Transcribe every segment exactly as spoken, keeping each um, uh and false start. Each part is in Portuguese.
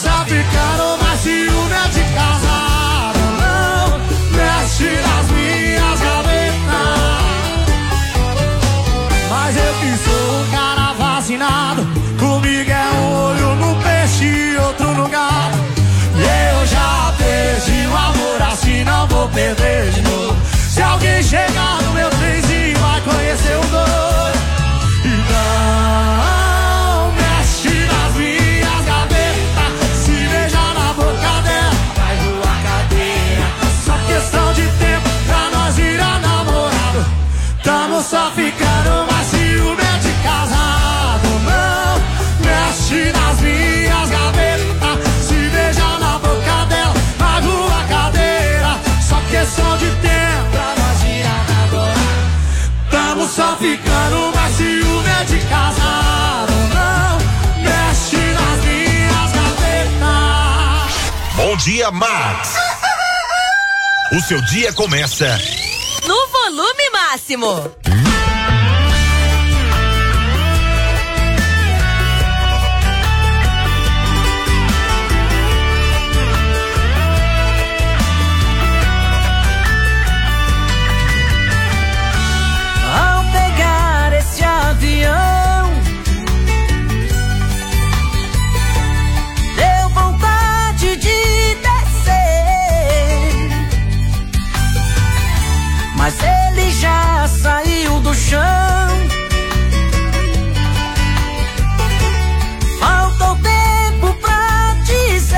só ficando, mas ciúme é de casado. Não mexe nas minhas gavetas. Mas eu que sou um cara vacinado, comigo é um olho no peixe e outro no gato. E eu já perdi o amor, assim não vou perder de novo. Se alguém chegar no meu trenzinho, vai conhecer o doido. E não mexe nas minhas gavetas, se beijar na boca dela, vai voar cadeira. Só questão de tempo pra nós virar namorado. Tamo só ficando, mas ciúme é de casado. Não mexe nas minhas gavetas, se beijar na boca dela, vai voar cadeira. Só questão de tempo pra nós virar namorado. Tamo só ficando, mas ciúme é de casado. Não mexe nas minhas gavetas. Bom dia, Max. O seu dia começa no volume máximo. Ao pegar esse avião, deu vontade de descer, mas ele já saiu do chão. Faltou tempo pra dizer: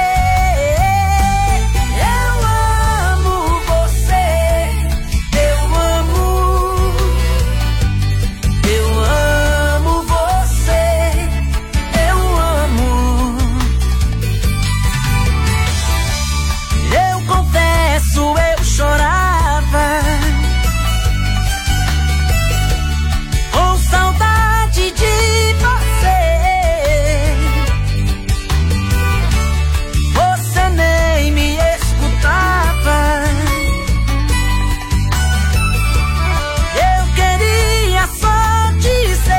eu amo você, eu amo, eu amo você, eu amo. Eu confesso, eu chorava com saudade de você. Você nem me escutava. Eu queria só dizer: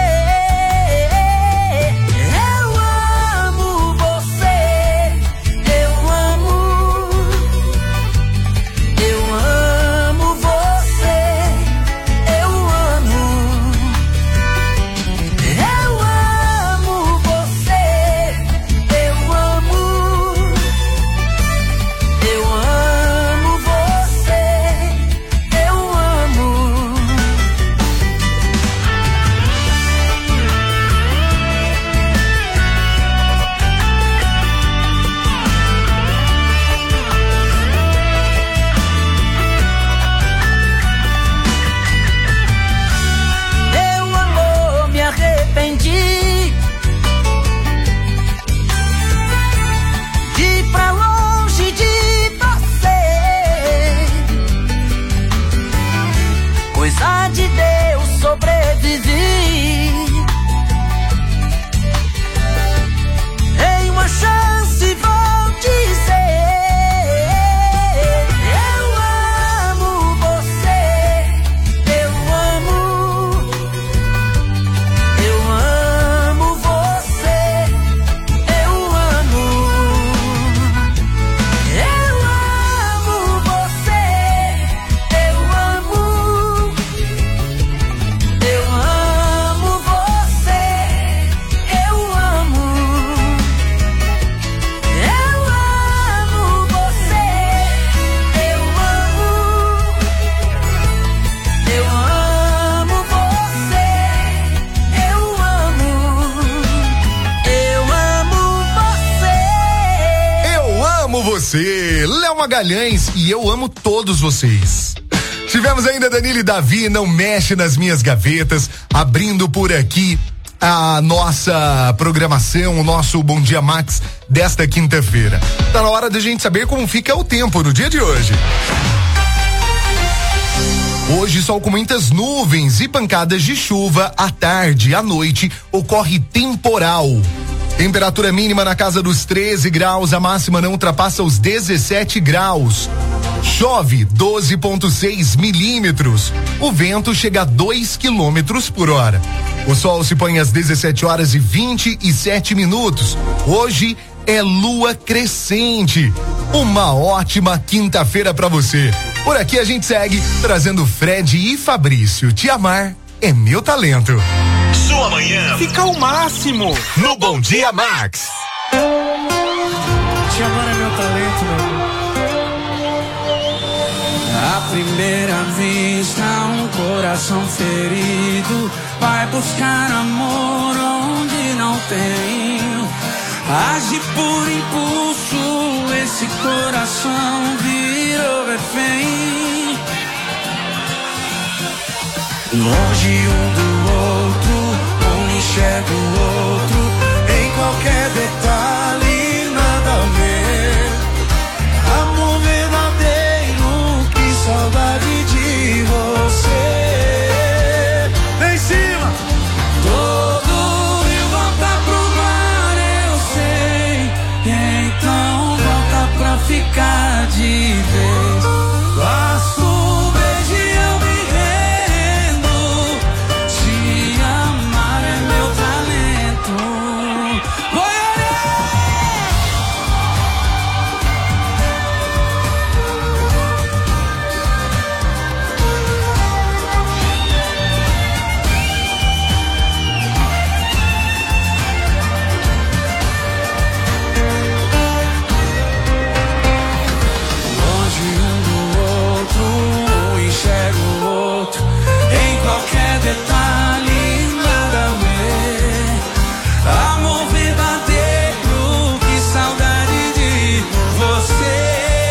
eu amo você, eu amo, eu amo você, eu amo, eu amo você, eu amo, eu amo você, eu amo. Meu amor, me arrependi de ir pra longe de você. Coisa de Deus, sobrevivi. Em uma chance vou dizer: eu amo você, eu amo, eu amo você, eu amo, eu amo você, eu amo, eu amo você, eu amo, eu amo você, eu amo, eu amo você, eu amo, eu amo você. Eu amo você, Léo Magalhães, e eu amo todos vocês. Tivemos ainda Danilo e Davi, Não Mexe nas Minhas Gavetas, abrindo por aqui a nossa programação, o nosso Bom Dia Max desta quinta-feira. Tá na hora da gente saber como fica o tempo no dia de hoje. Hoje, sol com muitas nuvens e pancadas de chuva. À tarde e à noite ocorre temporal. Temperatura mínima na casa dos treze graus, a máxima não ultrapassa os dezessete graus. Chove doze vírgula seis milímetros. O vento chega a dois quilômetros por hora. O sol se põe às dezessete horas e vinte e sete minutos. Hoje é lua crescente. Uma ótima quinta-feira pra você. Por aqui a gente segue trazendo Fred e Fabrício. Te amar é meu talento. Sua manhã fica o máximo no Bom Dia Max. Te amar é meu talento, meu. À primeira vista, um coração ferido vai buscar amor onde não tem. Age por impulso, esse coração virou refém. Longe um do outro, um enxerga o outro, em qualquer detalhe nada a ver. Amor verdadeiro, que saudade de você. Vem em cima! Todo rio volta pro mar, eu sei. Então volta pra ficar de vez. Basta um beijo e eu me rendo. Te amar é meu talento. Vai, detalhe nada a ver. Amor verdadeiro, que saudade de você.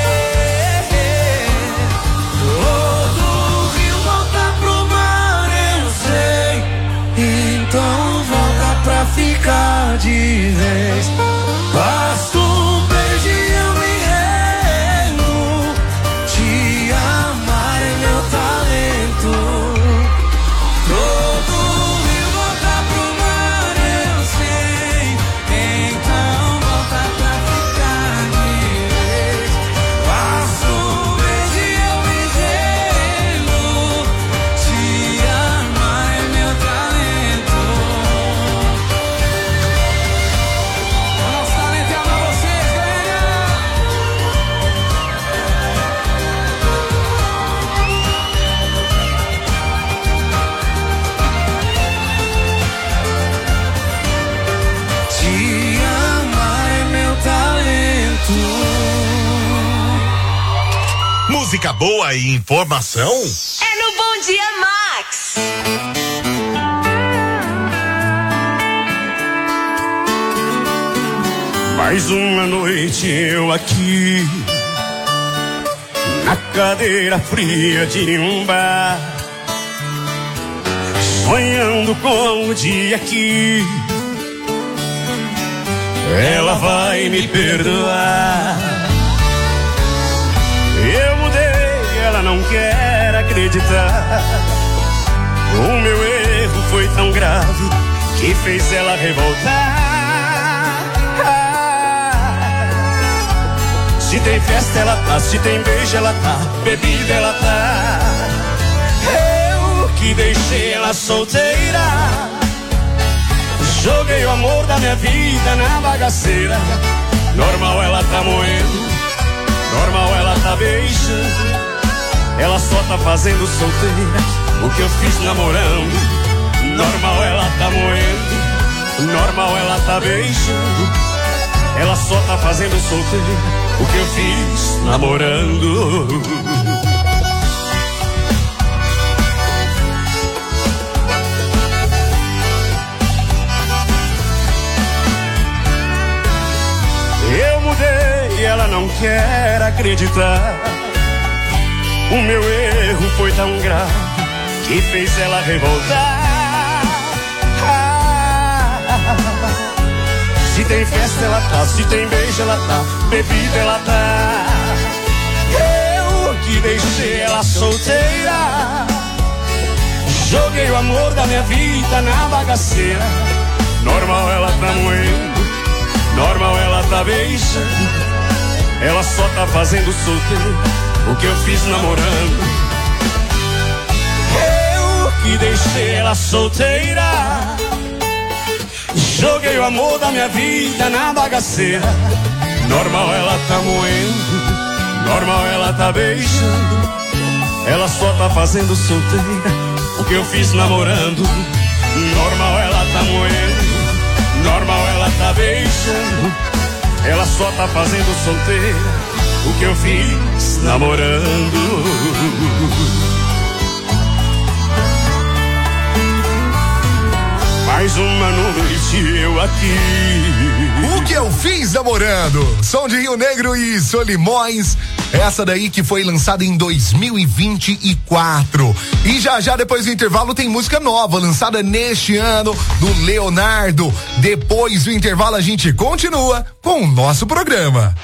Todo rio volta pro mar, eu sei. Então volta pra ficar de vez. Basta um beijo e eu me rendo. Te amar é meu talento. Música boa e informação? É no Bom Dia Max. Mais uma noite eu aqui, na cadeira fria de um bar, sonhando com o dia que ela vai me perdoar. Eu mudei, ela não quer acreditar. O meu erro foi tão grave que fez ela revoltar. Se tem festa ela tá, se tem beijo ela tá, bebida ela tá. Eu que deixei ela solteira, joguei o amor da minha vida na bagaceira. Normal ela tá moendo, normal ela tá beijando. Ela só tá fazendo solteira o que eu fiz namorando. Normal ela tá moendo, normal ela tá beijando. Ela só tá fazendo solteira o que eu fiz namorando. Eu mudei e ela não quer acreditar. O meu erro foi tão grave que fez ela revoltar. Se tem festa ela tá, se tem beijo ela tá, bebida ela tá. Eu que deixei ela solteira, joguei o amor da minha vida na bagaceira. Normal ela tá moendo, normal ela tá beijando. Ela só tá fazendo solteira o que eu fiz namorando. Eu que deixei ela solteira, joguei o amor da minha vida na bagaceira. Normal ela tá moendo, normal ela tá beijando. Ela só tá fazendo solteira o que eu fiz namorando. Normal ela tá moendo, normal ela tá beijando. Ela só tá fazendo solteira o que eu fiz namorando. Mais uma noite eu aqui. O que eu fiz namorando? Som de Rio Negro e Solimões. Essa daí que foi lançada em dois mil e vinte e quatro. E já já depois do intervalo tem música nova lançada neste ano do Leonardo. Depois do intervalo a gente continua com o nosso programa.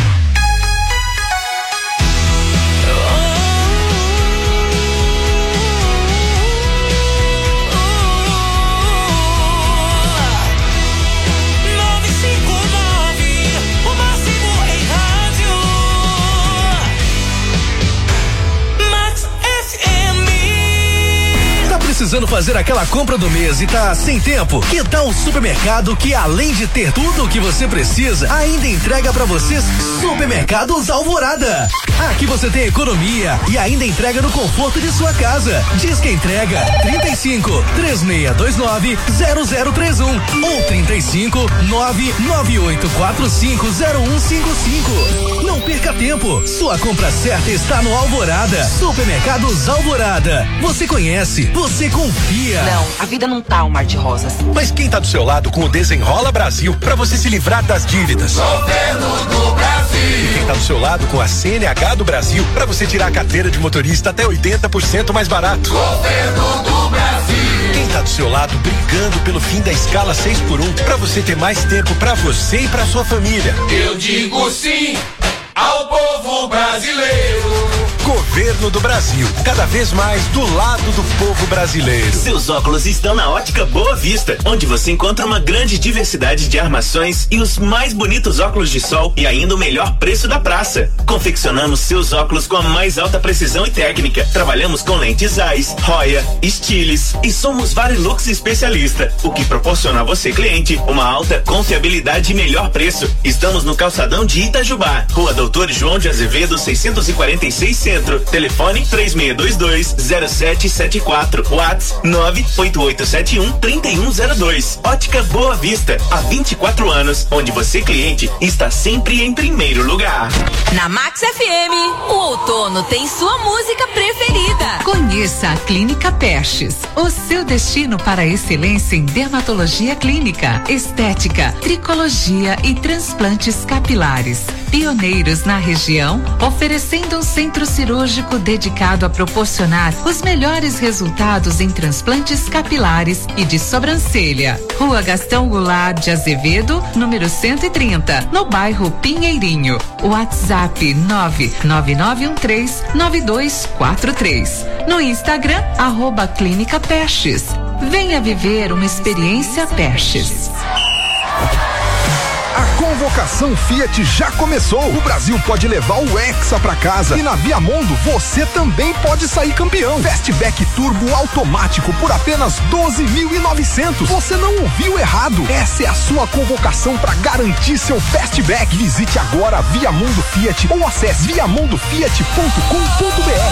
Precisando fazer aquela compra do mês e tá sem tempo? Que tal um supermercado que, além de ter tudo o que você precisa, ainda entrega pra vocês? Supermercados Alvorada. Aqui você tem economia e ainda entrega no conforto de sua casa. Diz que entrega trinta e cinco, três seis dois nove, zero zero três um ou trinta e cinco, nove nove oito quatro cinco zero um cinco cinco. Não perca tempo. Sua compra certa está no Alvorada. Supermercados Alvorada. Você conhece, você confia. Não, a vida não tá um mar de rosas. Mas quem tá do seu lado com o Desenrola Brasil pra você se livrar das dívidas? Governo do Brasil. E quem tá do seu lado com a C N H do Brasil pra você tirar a carteira de motorista até oitenta por cento mais barato? Governo do Brasil. Quem tá do seu lado brigando pelo fim da escala seis por um pra você ter mais tempo pra você e pra sua família? Eu digo sim ao povo brasileiro. Governo do Brasil, cada vez mais do lado do povo brasileiro. Seus óculos estão na Ótica Boa Vista, onde você encontra uma grande diversidade de armações e os mais bonitos óculos de sol e ainda o melhor preço da praça. Confeccionamos seus óculos com a mais alta precisão e técnica. Trabalhamos com lentes Zeiss, Roya, Stiles e somos Varilux especialista, o que proporciona a você, cliente, uma alta confiabilidade e melhor preço. Estamos no calçadão de Itajubá, Rua Doutor João de Azevedo, seiscentos e quarenta e seis Centro. Telefone três seis dois dois, zero sete sete quatro. WhatsApp nove oito oito sete um, três um zero dois. Ótica Boa Vista, há vinte e quatro anos, onde você, cliente, está sempre em primeiro lugar. Na Max F M, o outono tem sua música preferida. Conheça a Clínica Pestes, o seu destino para a excelência em dermatologia clínica, estética, tricologia e transplantes capilares. Pioneiros na região, oferecendo um centro cirúrgico dedicado a proporcionar os melhores resultados em transplantes capilares e de sobrancelha. Rua Gastão Goulart de Azevedo, número cento e trinta, no bairro Pinheirinho. WhatsApp nove nove nove um três nove dois quatro três. No Instagram, arroba Clínica Pestes. Venha viver uma experiência Pestes. A convocação Fiat já começou. O Brasil pode levar o Hexa pra casa. E na Viamundo você também pode sair campeão. Fastback Turbo automático por apenas doze mil e novecentos. Você não ouviu errado. Essa é a sua convocação para garantir seu Fastback. Visite agora a Viamundo Fiat ou acesse viamundo fiat ponto com ponto br.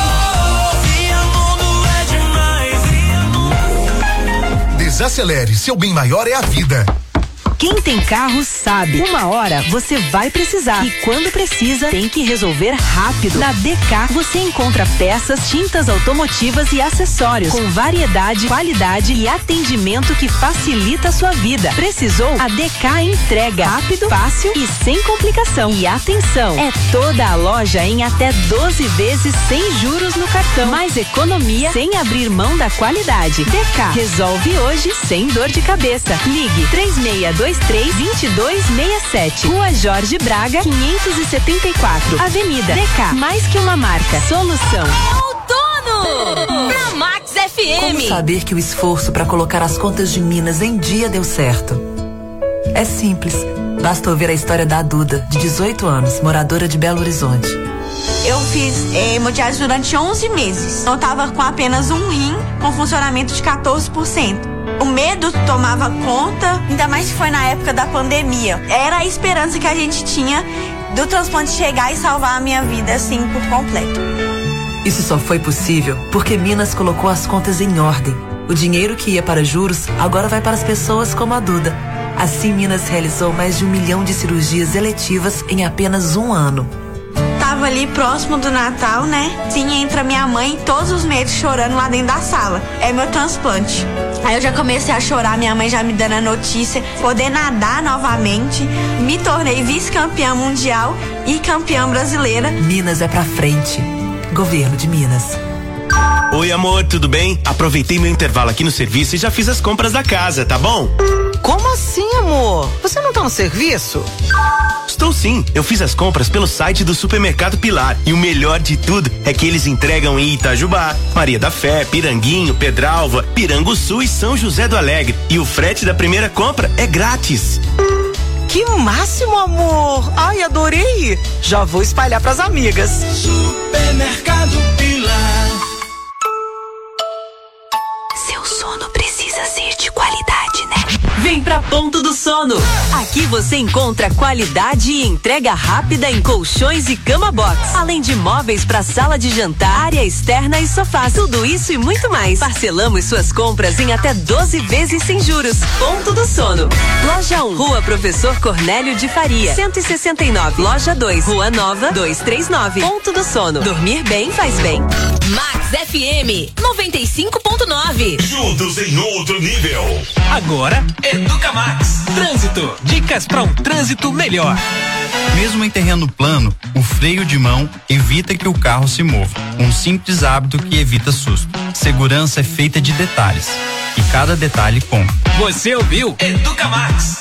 Desacelere, seu bem maior é a vida. Quem tem carro sabe, uma hora você vai precisar e quando precisa tem que resolver rápido. Na D K você encontra peças, tintas automotivas e acessórios com variedade, qualidade e atendimento que facilita a sua vida. Precisou? A D K entrega rápido, fácil e sem complicação. E atenção, é toda a loja em até doze vezes sem juros no cartão. Mais economia sem abrir mão da qualidade. D K resolve hoje sem dor de cabeça. Ligue três seis dois três, dois dois seis sete. Rua Jorge Braga, quinhentos e setenta e quatro. Avenida D K. Mais que uma marca. Solução. Outono! Na Max F M. Como saber que o esforço para colocar as contas de Minas em dia deu certo? É simples. Basta ouvir a história da Duda, de dezoito anos, moradora de Belo Horizonte. Eu fiz eh, hemodiálise durante onze meses. Eu tava com apenas um rim, com funcionamento de quatorze por cento. O medo tomava conta, ainda mais que foi na época da pandemia. Era a esperança que a gente tinha do transplante chegar e salvar a minha vida assim por completo. Isso só foi possível porque Minas colocou as contas em ordem. O dinheiro que ia para juros agora vai para as pessoas como a Duda. Assim, Minas realizou mais de um milhão de cirurgias eletivas em apenas um ano. Tava ali próximo do Natal, né? Sim, entra minha mãe todos os meses chorando lá dentro da sala. É meu transplante. Aí eu já comecei a chorar, minha mãe já me dando a notícia, poder nadar novamente. Me tornei vice-campeã mundial e campeã brasileira. Minas é pra frente. Governo de Minas. Oi, amor, tudo bem? Aproveitei meu intervalo aqui no serviço e já fiz as compras da casa, tá bom? Como assim, amor? Você não tá no serviço? Estou sim, eu fiz as compras pelo site do Supermercado Pilar e o melhor de tudo é que eles entregam em Itajubá, Maria da Fé, Piranguinho, Pedralva, Piranguçu e São José do Alegre. E o frete da primeira compra é grátis. Que máximo, amor! Ai, adorei! Já vou espalhar pras amigas. Supermercado Pilar. Seu sono precisa ser de qualidade, né? Vem pra Ponto do Sono. Aqui você encontra qualidade e entrega rápida em colchões e cama box. Além de móveis pra sala de jantar, área externa e sofás. Tudo isso e muito mais. Parcelamos suas compras em até doze vezes sem juros. Ponto do Sono. Loja um, Rua Professor Cornélio de Faria, cento e sessenta e nove. Loja dois, Rua Nova, duzentos e trinta e nove. Ponto do Sono. Dormir bem faz bem. Max F M noventa e cinco ponto nove. Juntos em outro nível. Agora, Educa Max. Trânsito. Dicas para um trânsito melhor. Mesmo em terreno plano, o freio de mão evita que o carro se mova. Um simples hábito que evita susto. Segurança é feita de detalhes. E cada detalhe conta. Você ouviu? Educa Max.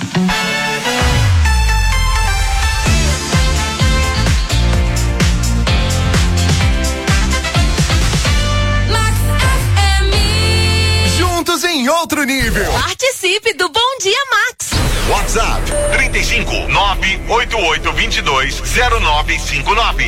Em outro nível. Participe do Bom Dia Max. WhatsApp trinta e cinco, nove oito oito, vinte e dois, zero nove cinco nove.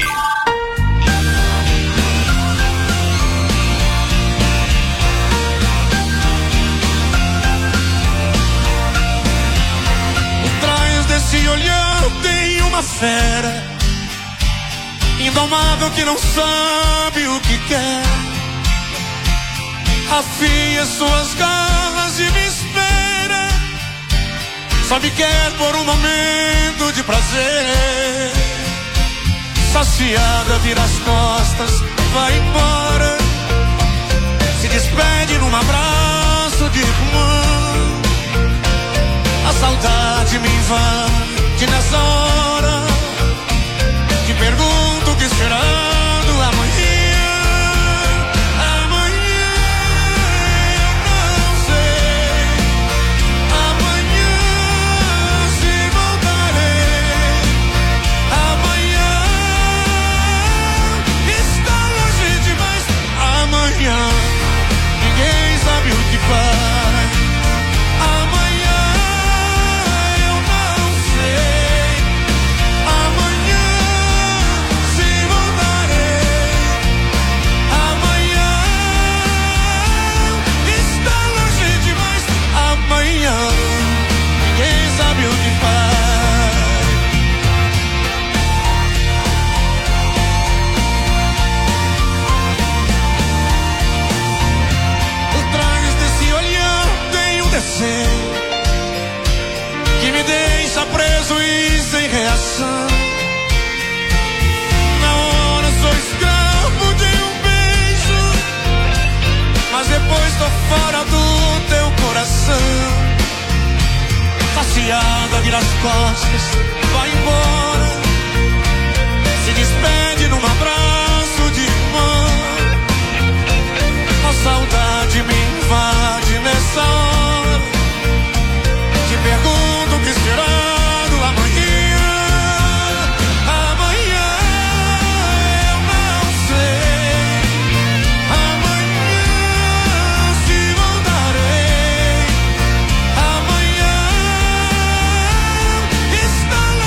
Por trás desse olhar tem uma fera indomável que não sabe o que quer. Afia suas garras e me espera. Só me quer por um momento de prazer. Saciada, vira as costas, vai embora. Se despede num abraço de irmão. A saudade me invade nessa hora. Te pergunto o que esperando amanhã. Ninguém sabe o que faz. Amanhã eu não sei. Amanhã se voltarei. Amanhã está longe demais. Amanhã ninguém sabe o que faz. Que me deixa preso e sem reação. Na hora sou escravo de um beijo, mas depois tô fora do teu coração. Saciada, vira as costas, vai embora. Se despede num abraço de irmão. A saudade me invade nessa hora. Te pergunto o que esperando amanhã. Amanhã eu não sei. Amanhã se voltarei. Amanhã está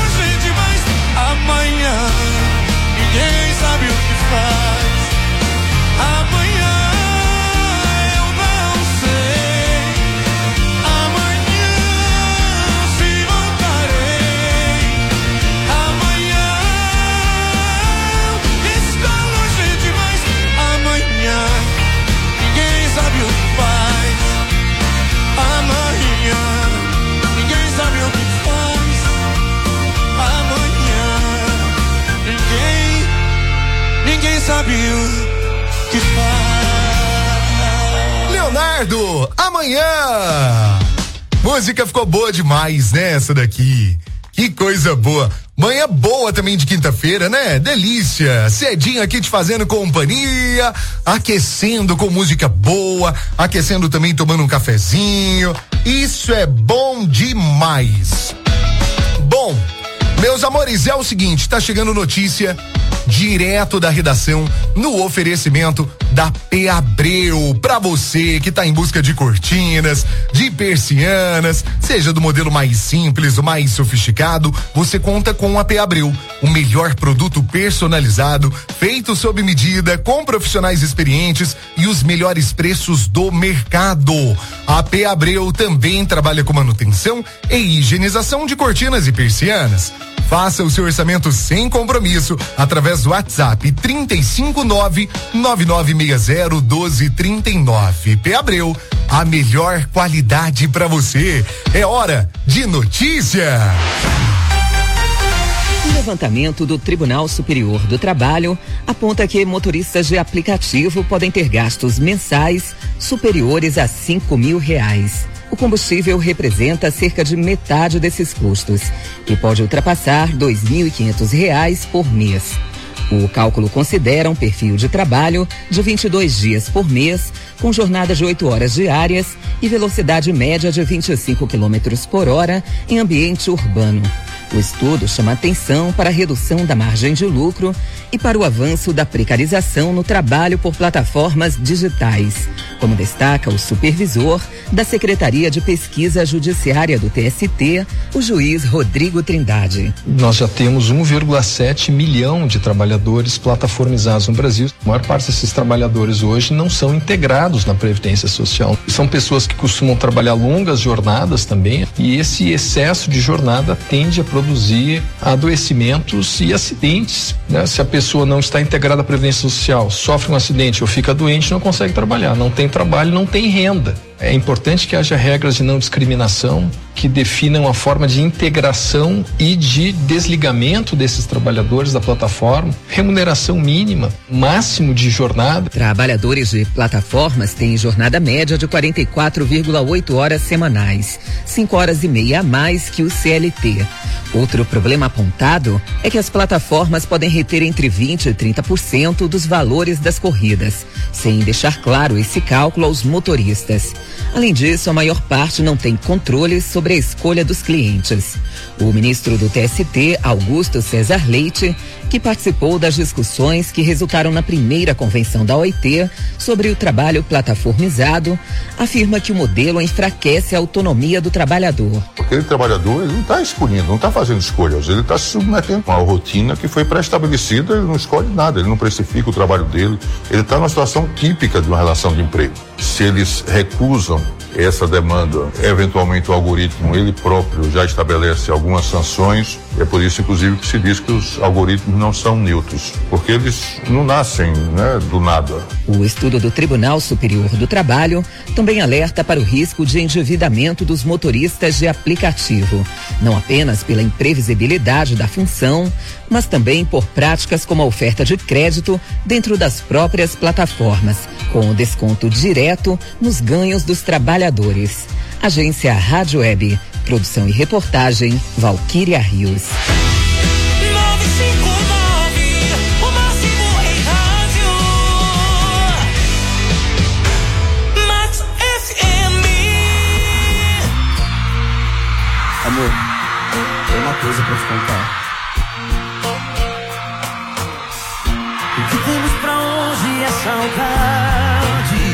sabe o que faz. Leonardo, amanhã. Música ficou boa demais, né? Essa daqui. Que coisa boa. Manhã boa também de quinta-feira, né? Delícia. Cedinho aqui te fazendo companhia, aquecendo com música boa, aquecendo também tomando um cafezinho. Isso é bom demais. Bom, meus amores, é o seguinte, tá chegando notícia direto da redação no oferecimento da P. Abreu, pra você que tá em busca de cortinas, de persianas, seja do modelo mais simples ou mais sofisticado, você conta com a P. Abreu, o melhor produto personalizado, feito sob medida, com profissionais experientes e os melhores preços do mercado. A P. Abreu também trabalha com manutenção e higienização de cortinas e persianas. Faça o seu orçamento sem compromisso através do WhatsApp trinta e cinco nove, nove nove seis zero, um dois três nove. P. Abreu, a melhor qualidade para você. É hora de notícia. O levantamento do Tribunal Superior do Trabalho aponta que motoristas de aplicativo podem ter gastos mensais superiores a cinco mil reais. O combustível representa cerca de metade desses custos e pode ultrapassar dois mil e quinhentos reais por mês. O cálculo considera um perfil de trabalho de vinte e dois dias por mês, com jornada de oito horas diárias e velocidade média de vinte e cinco quilômetros por hora em ambiente urbano. O estudo chama atenção para a redução da margem de lucro e para o avanço da precarização no trabalho por plataformas digitais, como destaca o supervisor da Secretaria de Pesquisa Judiciária do T S T, o juiz Rodrigo Trindade. Nós já temos um vírgula sete milhão de trabalhadores plataformizados no Brasil. A maior parte desses trabalhadores hoje não são integrados na Previdência Social. São pessoas que costumam trabalhar longas jornadas também, e esse excesso de jornada tende a produzir adoecimentos e acidentes, né? Se a pessoa não está integrada à Previdência Social, sofre um acidente ou fica doente, não consegue trabalhar, não tem trabalho, não tem renda. É importante que haja regras de não discriminação que definam a forma de integração e de desligamento desses trabalhadores da plataforma, remuneração mínima, máximo de jornada. Trabalhadores de plataformas têm jornada média de quarenta e quatro vírgula oito horas semanais, cinco horas e meia a mais que o C L T. Outro problema apontado é que as plataformas podem reter entre vinte e trinta por cento dos valores das corridas, sem deixar claro esse cálculo aos motoristas. Além disso, a maior parte não tem controle sobre a escolha dos clientes. O ministro do T S T, Augusto César Leite, que participou das discussões que resultaram na primeira convenção da O I T sobre o trabalho plataformizado, afirma que o modelo enfraquece a autonomia do trabalhador. Aquele trabalhador, ele não está escolhendo, não está fazendo escolhas, ele está se submetendo a uma rotina que foi pré-estabelecida, ele não escolhe nada, ele não precifica o trabalho dele, ele está numa situação típica de uma relação de emprego. Se eles recusam essa demanda, eventualmente o algoritmo ele próprio já estabelece algumas sanções. É por isso, inclusive, que se diz que os algoritmos não são neutros, porque eles não nascem, né, do nada. O estudo do Tribunal Superior do Trabalho também alerta para o risco de endividamento dos motoristas de aplicativo, não apenas pela imprevisibilidade da função, mas também por práticas como a oferta de crédito dentro das próprias plataformas, com o desconto direto nos ganhos dos trabalhadores. Agência Rádio Web, produção e reportagem, Valquíria Rios. Amor, tem uma coisa pra te contar. O que temos pra hoje é saudade,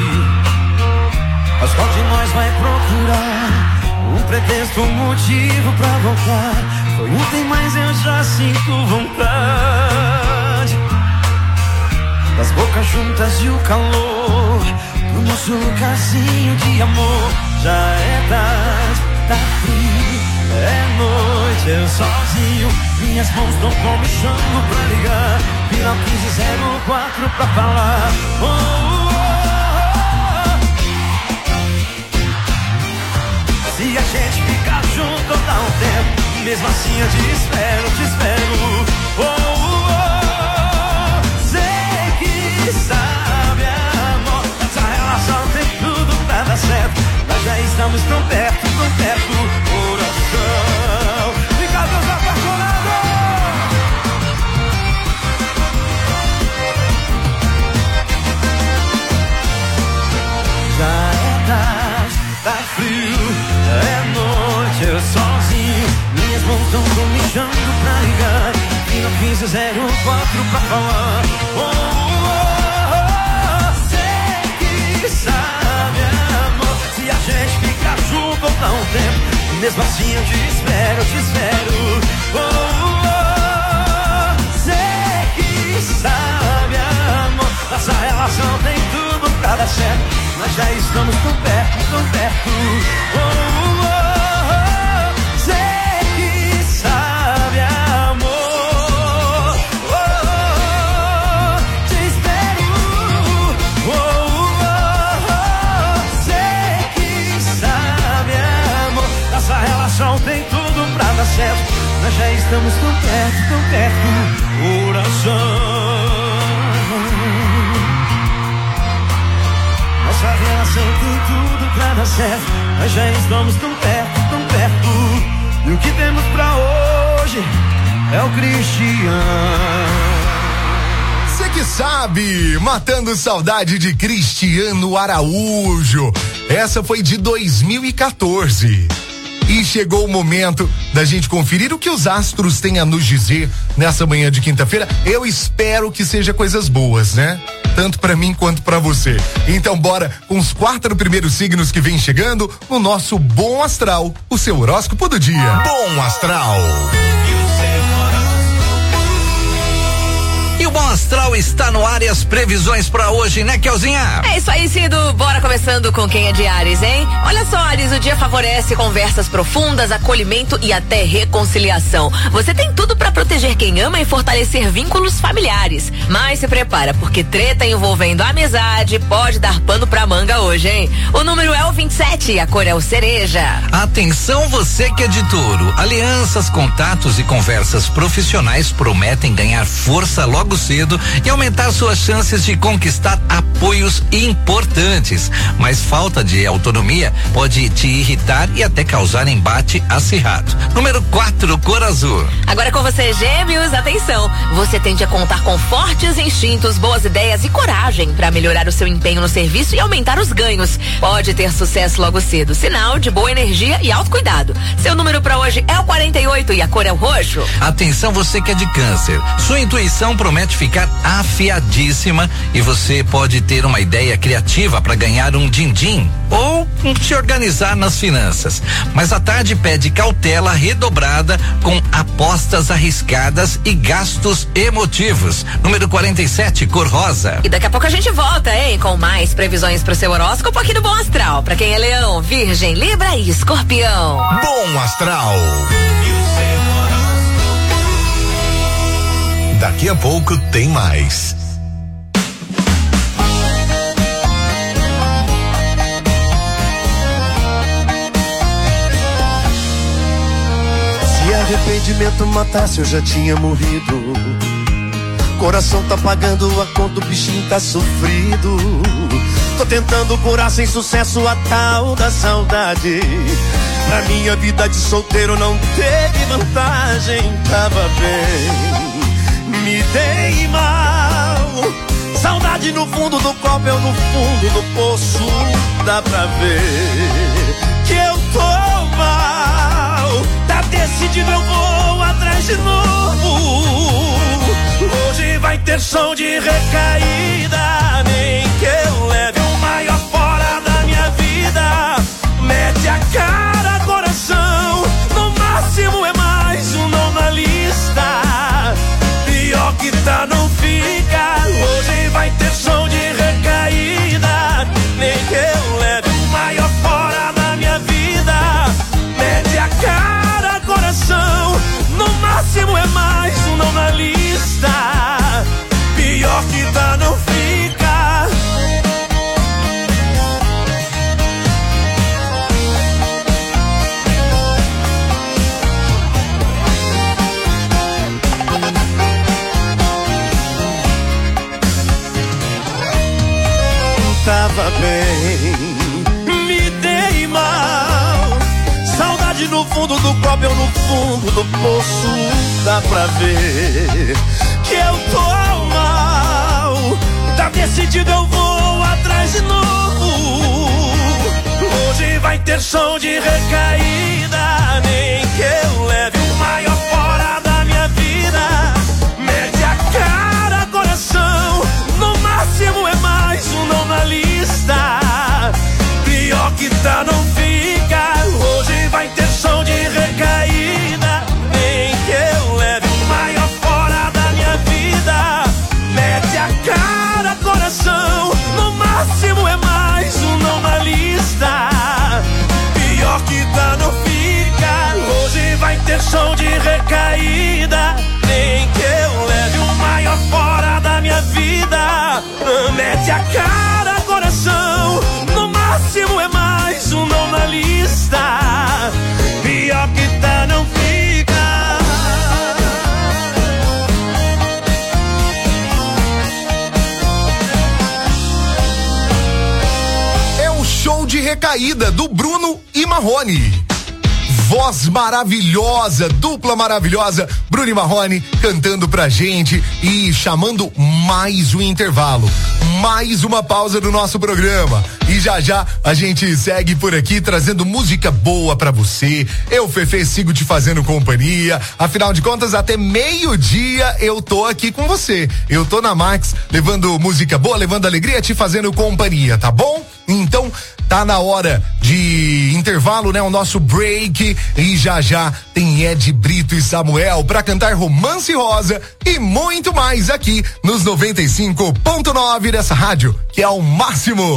mas qual de nós vai procurar um pretexto, um motivo pra voltar? Foi ontem, mas eu já sinto vontade das bocas juntas e o calor do nosso lugarzinho de amor. Já é tarde, tá frio, é noite, eu sozinho, minhas mãos tocam, me chamam pra ligar, final quinze zero quatro pra falar. Oh, oh, oh. Se a gente ficar junto dá um tempo, mesmo assim eu te espero, te espero. Oh, oh, oh. Sei quinze zero quatro pra falar. Oh, oh, oh, sei que sabe, amor, se a gente ficar junto ou dá um tempo, mesmo assim eu te espero, eu te espero. Oh, oh, oh, sei que sabe, amor, nossa relação tem tudo pra dar certo, nós já estamos tão perto, tão perto. Oh, oh, oh, sei que sabe, amor. Oh, oh, oh, te espero. Oh, oh, oh, sei que sabe, amor. Nossa relação tem tudo pra dar certo, nós já estamos tão perto, tão perto. Coração. Nossa relação tem tudo pra dar certo, nós já estamos tão perto, tão perto. E o que temos pra hoje é o Cristiano. Você que sabe, matando saudade de Cristiano Araújo. Essa foi de dois mil e quatorze. E chegou o momento da gente conferir o que os astros têm a nos dizer nessa manhã de quinta-feira. Eu espero que seja coisas boas, né? Tanto pra mim quanto pra você. Então bora com os quatro primeiros signos que vem chegando no nosso Bom Astral, o seu horóscopo do dia. Bom Astral. E o Bom Astral está no ar e as previsões pra hoje, né, Kelzinha? É isso aí, Cido. Bora começando com quem é de Áries, hein? Olha só, Áries, o dia favorece conversas profundas, acolhimento e até reconciliação. Você tem tudo pra proteger quem ama e fortalecer vínculos familiares. Mas se prepara, porque treta envolvendo a amizade pode dar pano pra manga hoje, hein? O número é o vinte e sete e a cor é o cereja. Atenção, você que é de touro. Alianças, contatos e conversas profissionais prometem ganhar força logo cedo e aumentar suas chances de conquistar apoios importantes. Mas falta de autonomia pode te irritar e até causar embate acirrado. Número quatro, cor azul. Agora com você, Gêmeos, atenção. Você tende a contar com fortes instintos, boas ideias e coragem para melhorar o seu empenho no serviço e aumentar os ganhos. Pode ter sucesso logo cedo. Sinal de boa energia e autocuidado. Seu número para hoje é o quarenta e oito e a cor é o roxo. Atenção, você que é de câncer. Sua intuição promete ficar afiadíssima e você pode ter uma ideia criativa para ganhar um din-din ou se organizar nas finanças. Mas a tarde pede cautela redobrada com apostas arriscadas e gastos emotivos. Número quarenta e sete, cor rosa. E daqui a pouco a gente volta, hein, com mais previsões pro seu horóscopo aqui no Bom Astral. Pra quem é Leão, Virgem, Libra e Escorpião. Bom Astral. Daqui a pouco tem mais. Se arrependimento matasse, eu já tinha morrido. Coração tá pagando a conta, o bichinho tá sofrido. Tô tentando curar sem sucesso a tal da saudade. Pra minha vida de solteiro não teve vantagem. Tava bem, me dei mal. Saudade no fundo do copo, eu no fundo do poço. Dá pra ver que eu tô mal. Tá decidido, eu vou atrás de novo. Hoje vai ter som de recaída. Nem que eu leve o maior fora da minha vida. Mete a cara, coração. No máximo é mais um não na lista. Pior que tá, não fica. Hoje vai ter som de recaída. Nem que eu leve o maior fora da minha vida. Mete a cara, coração. No máximo é mais um não na lista. Pior que tá, não fica. Tava bem, me dei mal. Saudade no fundo do copo, eu no fundo do poço. Dá pra ver que eu tô mal. Tá decidido, eu vou atrás de novo. Hoje vai ter som de recaída. Nem que eu leve o maior fora da minha vida. cara, coração. No máximo é mais um não na lista. Pior que tá, não fica. É o show de recaída do Bruno e Marrone. Voz maravilhosa, dupla maravilhosa, Bruno e Marrone cantando pra gente e chamando mais um intervalo, mais uma pausa do nosso programa. E já já a gente segue por aqui trazendo música boa pra você. Eu, Fefe, sigo te fazendo companhia. Afinal de contas, até meio-dia eu tô aqui com você. Eu tô na Max, levando música boa, levando alegria, te fazendo companhia, tá bom? Então, tá na hora de intervalo, né? O nosso break. E já já tem Ed Brito e Samuel pra cantar Romance Rosa e muito mais aqui nos noventa e cinco ponto nove dessa rádio, que é o máximo.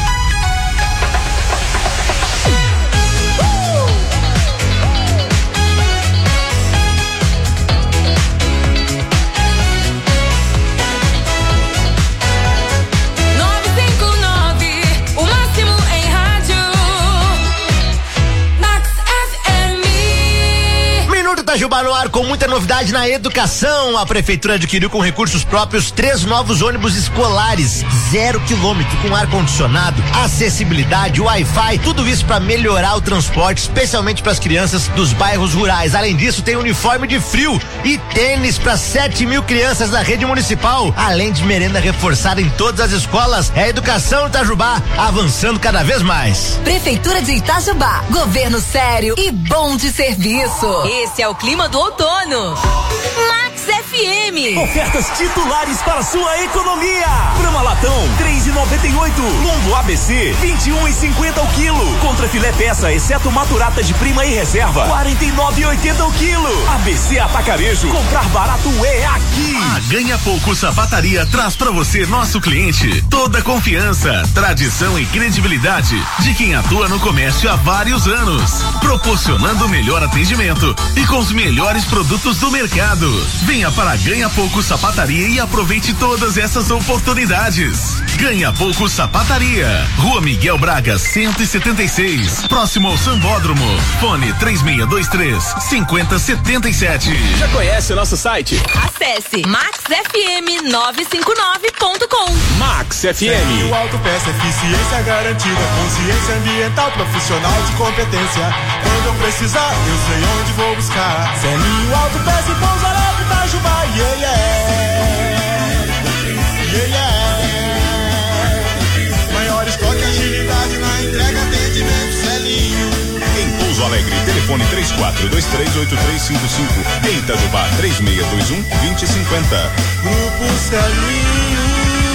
Itajubá no ar com muita novidade na educação. A prefeitura adquiriu com recursos próprios três novos ônibus escolares, zero quilômetro, com ar-condicionado, acessibilidade, Wi-Fi, tudo isso para melhorar o transporte, especialmente para as crianças dos bairros rurais. Além disso, tem uniforme de frio e tênis para sete mil crianças da rede municipal, além de merenda reforçada em todas as escolas. É a educação no Itajubá avançando cada vez mais. Prefeitura de Itajubá, governo sério e bom de serviço. Esse é o clima do outono. Max F M. Ofertas titulares para sua economia. Brama Latão, três e noventa e oito. Lombo A B C, vinte e um e cinquenta o quilo. Contra filé peça, exceto maturata de prima e reserva, quarenta e nove e oitenta o quilo. A B C Atacarejo, comprar barato é aqui. A Ganha Pouco Sapataria traz para você, nosso cliente, toda a confiança, tradição e credibilidade de quem atua no comércio há vários anos, proporcionando o melhor atendimento e com os melhores produtos do mercado. Venha para a Ganha Pouco Sapataria e aproveite todas essas oportunidades. Ganha Pouco Sapataria, Rua Miguel Braga, cento e setenta e seis, próximo ao Sambódromo. Fone três seis dois três, cinco zero sete sete. Já conhece o nosso site? Acesse max f m nove cinco nove ponto com. Max F M. O autopeça, eficiência garantida, consciência ambiental, profissional de competência. Quando eu precisar, eu sei onde vou buscar. Celinho Autopeça e Pouso Alegre, Itajubá, yeah, yeah. Yeah, yeah. Maior estoque, agilidade na entrega, atendimento, Celinho. Em Pouso Alegre, telefone três quatro dois três oito três cinco cinco. Em Itajubá, três seis dois um, dois zero cinco zero. Grupo Celinho.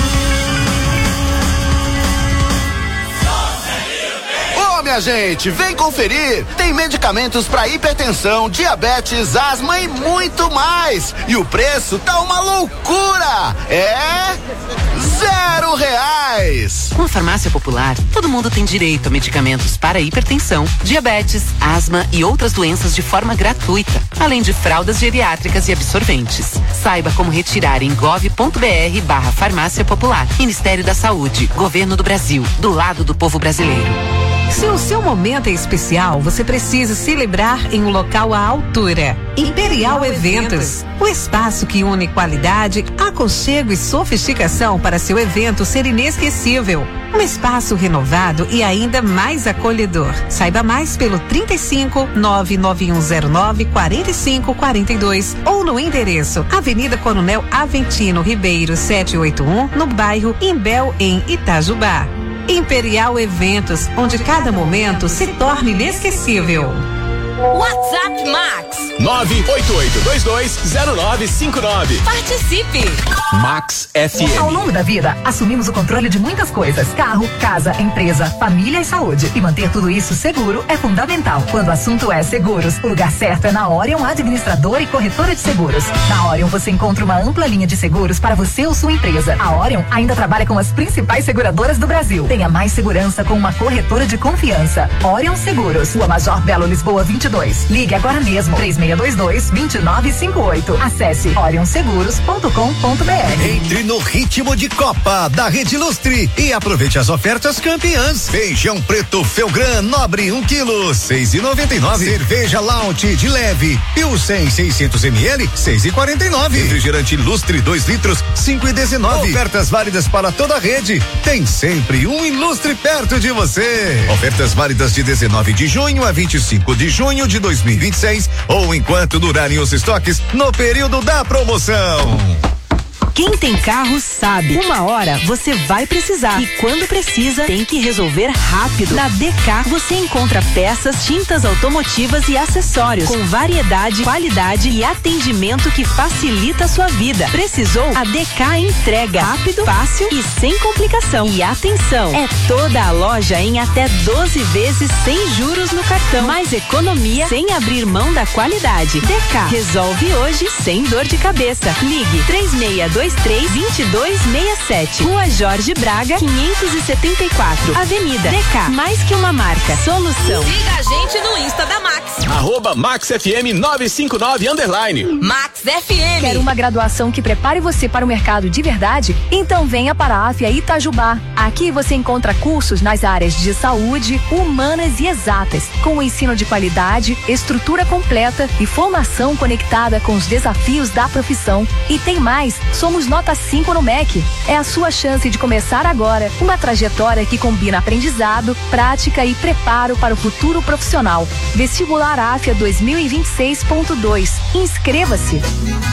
Minha gente, vem conferir. Tem medicamentos para hipertensão, diabetes, asma e muito mais. E o preço tá uma loucura. É zero reais. Com a Farmácia Popular, todo mundo tem direito a medicamentos para hipertensão, diabetes, asma e outras doenças de forma gratuita, além de fraldas geriátricas e absorventes. Saiba como retirar em gov ponto br barra Farmácia Popular. Ministério da Saúde, Governo do Brasil, do lado do povo brasileiro. Se o seu momento é especial, você precisa celebrar em um local à altura. Imperial Eventos, o espaço que une qualidade, aconchego e sofisticação para seu evento ser inesquecível. Um espaço renovado e ainda mais acolhedor. Saiba mais pelo trinta e cinco, nove nove um zero nove, quarenta e cinco quarenta e dois ou no endereço Avenida Coronel Aventino Ribeiro setecentos e oitenta e um, no bairro Imbel, em Itajubá. Imperial Eventos, onde cada momento se torna inesquecível. WhatsApp Max nove oito oito dois dois zero nove cinco nove. Participe. Max F M. Ao longo da vida, assumimos o controle de muitas coisas: carro, casa, empresa, família e saúde. E manter tudo isso seguro é fundamental. Quando o assunto é seguros, o lugar certo é na Orion Administradora e Corretora de Seguros. Na Orion você encontra uma ampla linha de seguros para você ou sua empresa. A Orion ainda trabalha com as principais seguradoras do Brasil. Tenha mais segurança com uma corretora de confiança. Orion Seguros, Rua Major Belo Lisboa vinte e dois. Ligue agora mesmo, três seis dois dois, dois nove cinco oito. Acesse orion seguros ponto com ponto br. Entre no ritmo de Copa da Rede Lustre e aproveite as ofertas campeãs. Feijão preto Felgran Nobre um quilo, seis e noventa e nove. Cerveja Launch de leve Pilsen seiscentos mililitros, seis e quarenta e nove. Refrigerante Lustre dois litros, cinco e dezenove. Ofertas válidas para toda a rede. Tem sempre um Ilustre perto de você. Ofertas válidas de dezenove de junho a vinte e cinco de junho de dois mil e vinte e seis ou enquanto durarem os estoques no período da promoção. Quem tem carro sabe. Uma hora você vai precisar. E quando precisa, tem que resolver rápido. Na D K você encontra peças, tintas automotivas e acessórios com variedade, qualidade e atendimento que facilita a sua vida. Precisou? A D K entrega rápido, fácil e sem complicação. E atenção, é toda a loja em até doze vezes sem juros no cartão. Mais economia sem abrir mão da qualidade. D K resolve hoje sem dor de cabeça. Ligue três seis dois três, dois dois seis sete. Rua Jorge Braga, quinhentos e setenta e quatro. Avenida D K. Mais que uma marca. Solução. Siga a gente no Insta da Max. Arroba Max F M nove cinco nove underline. Max F M. Quer uma graduação que prepare você para o mercado de verdade? Então venha para a AFIA Itajubá. Aqui você encontra cursos nas áreas de saúde, humanas e exatas, com o ensino de qualidade, estrutura completa e formação conectada com os desafios da profissão. E tem mais, somos nota cinco no M E C. É a sua chance de começar agora uma trajetória que combina aprendizado, prática e preparo para o futuro profissional. Vestibular AFIA dois mil e vinte e seis ponto dois. Inscreva-se.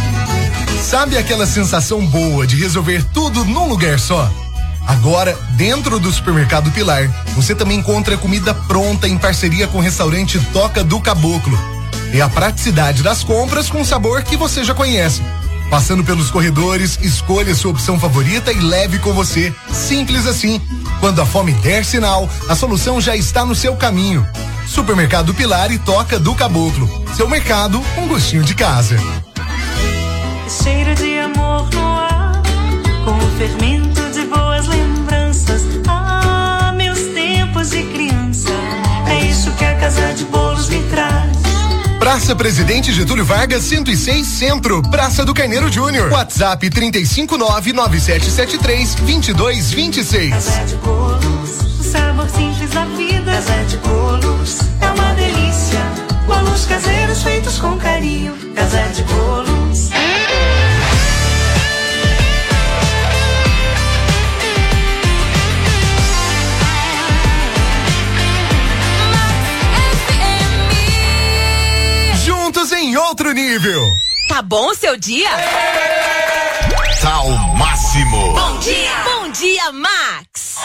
Sabe aquela sensação boa de resolver tudo num lugar só? Agora, dentro do Supermercado Pilar, você também encontra comida pronta em parceria com o restaurante Toca do Caboclo. É a praticidade das compras com sabor que você já conhece. Passando pelos corredores, escolha sua opção favorita e leve com você. Simples assim. Quando a fome der sinal, a solução já está no seu caminho. Supermercado Pilar e Toca do Caboclo. Seu mercado, um gostinho de casa. Cheiro de amor no ar, com o fermento de boas lembranças. Ah, meus tempos de criança, é isso que a Casa de Bolos me traz. Praça Presidente Getúlio Vargas, cento e seis Centro, Praça do Carneiro Júnior. WhatsApp trinta e cinco nove, nove sete sete três, vinte e dois vinte e seis. Casa de Bolos, o sabor simples da vida. Casa de Bolos, é uma delícia. Bolos caseiros feitos com carinho. Casa de Bolos. Juntos em outro nível. Tá bom o seu dia? Tá ao máximo. Bom dia! Bom dia, Max!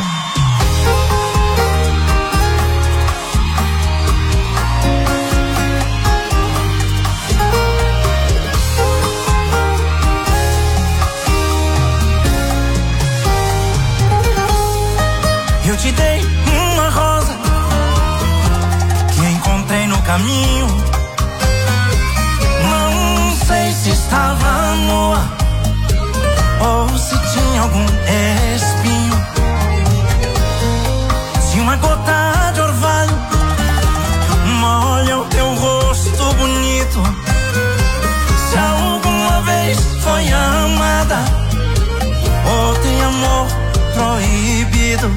Eu te dei uma rosa que encontrei no caminho. Não sei se estava nua ou se tinha algum espinho. Se uma gota de orvalho molha o teu rosto bonito, se alguma vez foi amada ou tem amor proibido.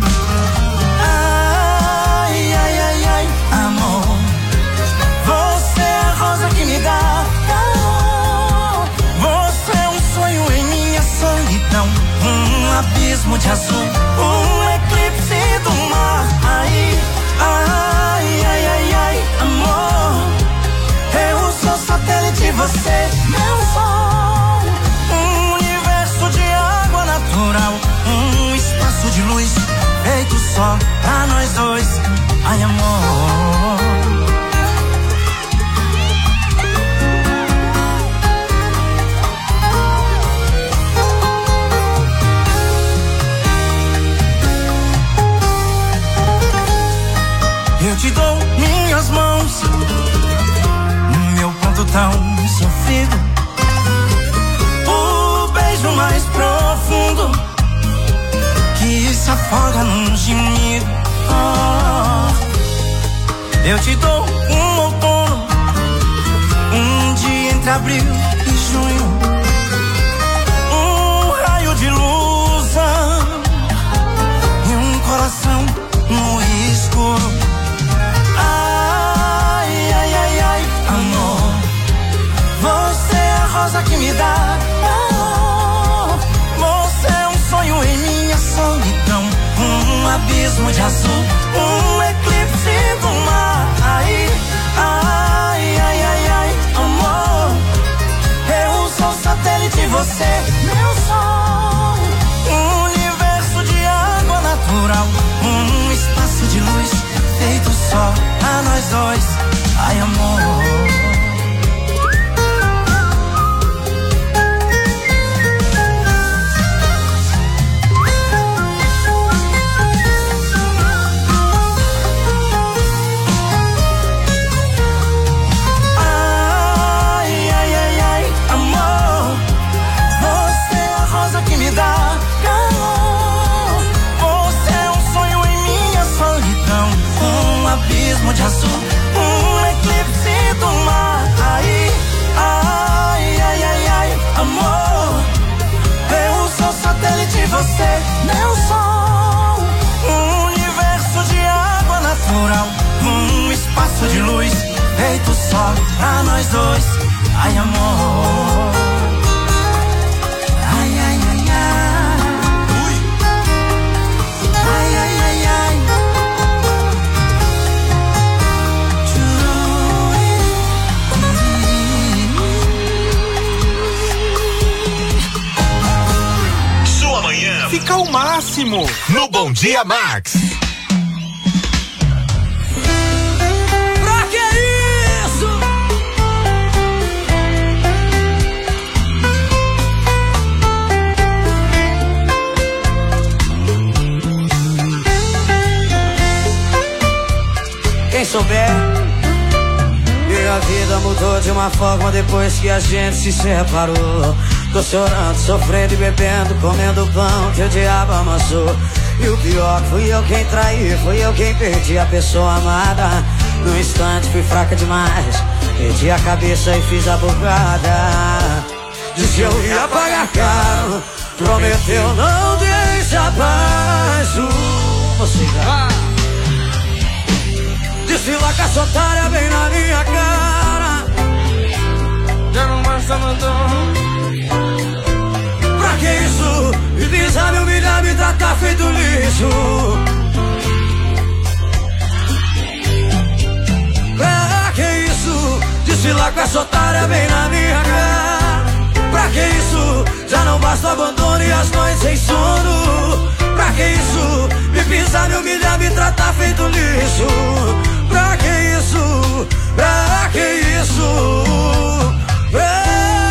Ai, ai, ai, ai, amor, você é a rosa que me dá calor. Você é um sonho em minha solidão, um abismo de azul, um eclipse do mar. Ai, ai, ai, ai, ai, amor, eu sou satélite, você meu sol. Um universo de água natural, um espaço de luz feito só pra nós dois. Ai, amor, eu te dou minhas mãos, meu ponto tão sofrido, o beijo mais profundo que se afoga num gemido. Oh, eu te dou um outono abril e junho, um raio de luz e um coração no escuro. Ai, ai, ai, ai, amor, você é a rosa que me dá amor. Você é um sonho em minha solidão, um abismo de azul, um eclipse do mar. Ai, ai, ai, ai, ai, amor, eu sou satélite, você meu sol. Um universo de água natural, um espaço de luz feito só a nós dois. Ai, amor. De azul, um eclipse do mar. Ai, ai, ai, ai, ai, amor, eu sou satélite, você meu sol. Um universo de água natural, um espaço de luz feito só pra nós dois. Ai, amor. Ai, ai, ai, ai. Ui. Ai, ai, ai, ai. Fica o máximo no Bom Dia Max. Pra que isso? Quem souber, minha vida mudou de uma forma depois que a gente se separou. Tô chorando, sofrendo e bebendo, comendo pão que o diabo amassou. E o pior que fui eu quem traí, fui eu quem perdi a pessoa amada. No instante fui fraca demais, perdi a cabeça e fiz a bugada. Disse eu ia pagar caro, prometeu não deixa baixo. Você já disse lá com essa otária bem na minha cara. Já não basta mandar. Pra que isso? Me pisar, me humilhar, me tratar feito lixo. Pra que isso? Desfilar com essa otária bem na minha cara. Pra que isso? Já não basta o abandono e as noites sem sono. Pra que isso? Me pisar, me humilhar, me tratar feito lixo. Pra que isso? Pra que isso? Pra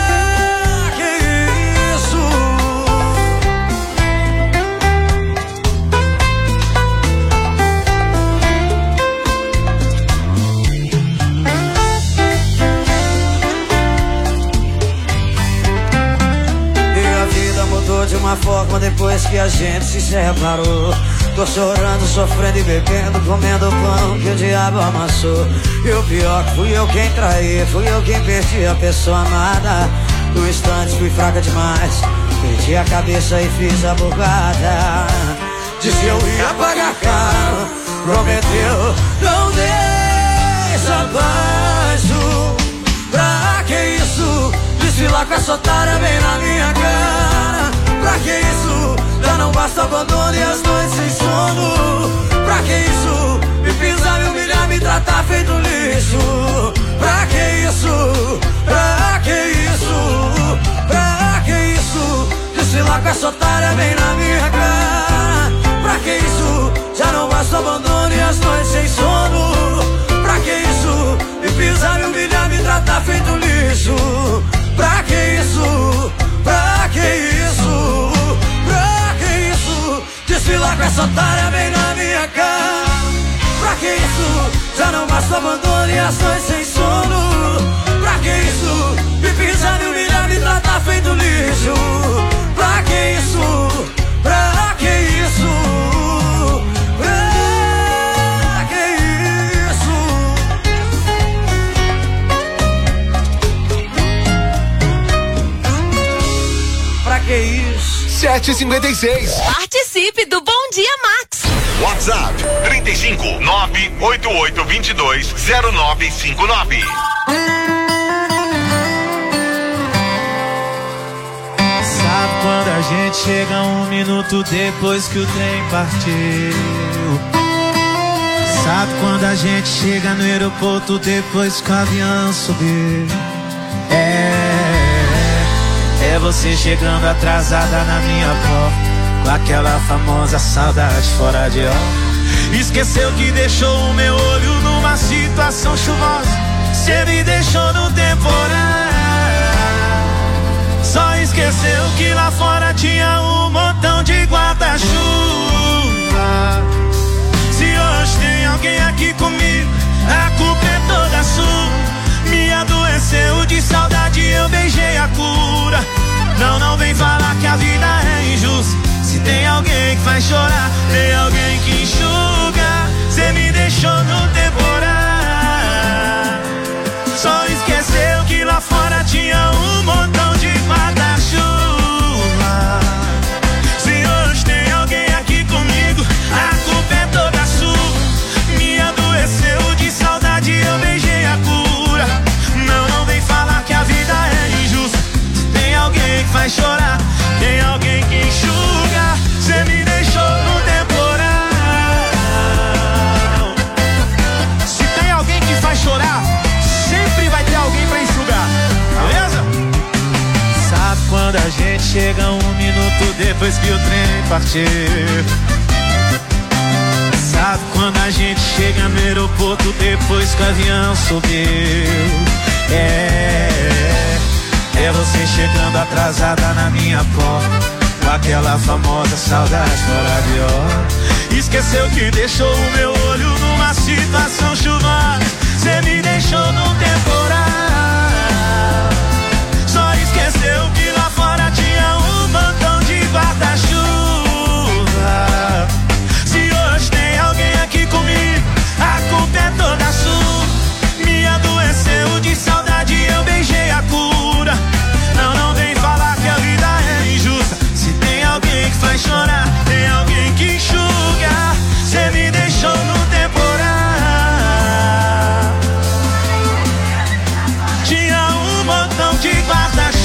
de uma forma depois que a gente se separou. Tô chorando, sofrendo e bebendo, comendo pão que o diabo amassou. E o pior que fui eu quem traí, fui eu quem perdi a pessoa amada. No instante fui fraca demais, perdi a cabeça e fiz a bugada. Disse eu ia pagar caro, prometeu não deixa baixo. Pra que isso? Desfilar com essa otária bem na minha cara. Pra que isso? Já não basta abandono e as noites sem sono. Pra que isso? Me pisar, me humilhar, me tratar feito lixo. Pra que isso? Pra que isso? Pra que isso? Desfilar com essa otária bem na minha cara. Pra que isso? Já não basta abandono e as noites sem sono. Pra que isso? Me pisar, me humilhar, me tratar feito lixo. Pra que isso? Pra que isso? Pra que isso? Desfilar com essa otária bem na minha cara. Pra que isso? Já não basta abandono e as noites sem sono. Pra que isso? Me pisar, me humilhar, me tratar feito lixo. Pra que isso? Pra que isso? Pra que isso? que isso? sete e cinquenta e seis. Participe do Bom Dia Max. WhatsApp trinta e cinco, nove oito oito dois dois, zero nove cinco nove. Sabe quando a gente chega um minuto depois que o trem partiu? Sabe quando a gente chega no aeroporto depois que o avião subiu? É, é você chegando atrasada na minha porta, com aquela famosa saudade fora de hora. Esqueceu que deixou o meu olho numa situação chuvosa, cê me deixou no temporal. Só esqueceu que lá fora tinha um montão de guarda-chuva. Se hoje tem alguém aqui comigo, a culpa é toda sua. Me adoeceu de saudade, eu beijei a cura. Não, não vem falar que a vida é injusta. Se tem alguém que faz chorar, tem alguém que enxuga. Cê me deixou no temporal. Só esqueceu que lá fora tinha um montão de guarda-chuva. Se hoje tem alguém aqui comigo, a culpa é toda sua. Me adoeceu de saudade, eu beijei a cura. Não, não vem falar que a vida é injusta. Se tem alguém que faz chorar, tem alguém que enxuga. Cê me deixou no temporal. Se tem alguém que faz chorar, sempre vai ter alguém pra enxugar, beleza? Sabe quando a gente chega um minuto depois que o trem partiu? Sabe quando a gente chega no aeroporto depois que o avião subiu? É, é você chegando atrasada na minha porta, com aquela famosa saudade fora de hora. Esqueceu que deixou o meu olho numa situação chuvosa. Cê me deixou num temporal. Só esqueceu que lá fora tinha um montão de guarda-chuva. Se hoje tem alguém aqui comigo, a culpa é toda sua. Me adoeceu de saudade, eu beijei a cura. Não, não vem falar que a vida é injusta. Se tem alguém que faz chorar, tem alguém que enxuga. Cê me deixou no temporal. Tinha um montão de guarda-chuva.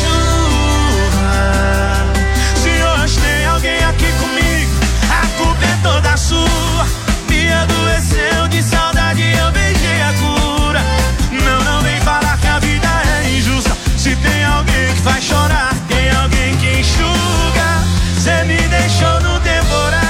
Se hoje tem alguém aqui comigo, a culpa é toda sua. Me adoeceu de saudade, eu beijei a cura. Não, não vem falar que a vida é injusta. Se tem alguém que faz chorar, tem alguém que enxuga. Cê me deixou no temporal.